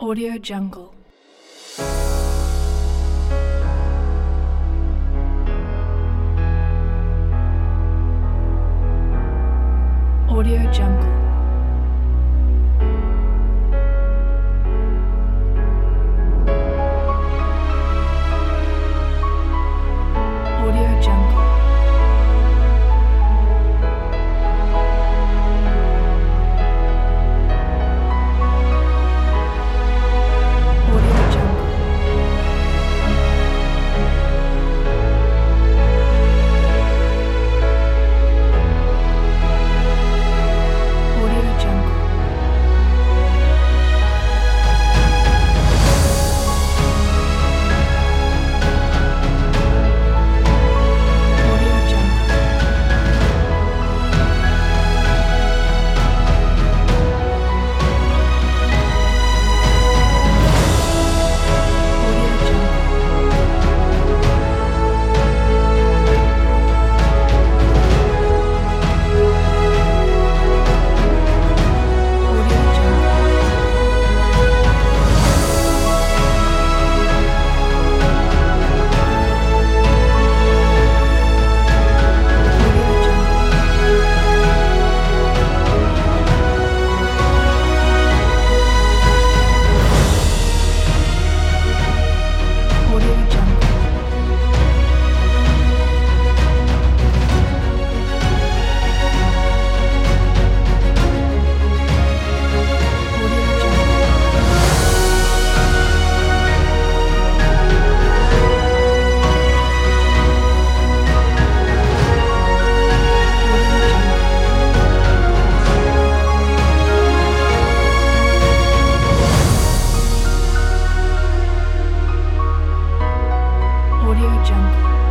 Audio Jungle. Audio Jungle. Audio Jungle. Audio Jungle. Audio Jungle. Audio Jungle. Audio Jungle. Audio Jungle. Audio Jungle. Audio Jungle. Audio Jungle. Audio Jungle. Audio Jungle.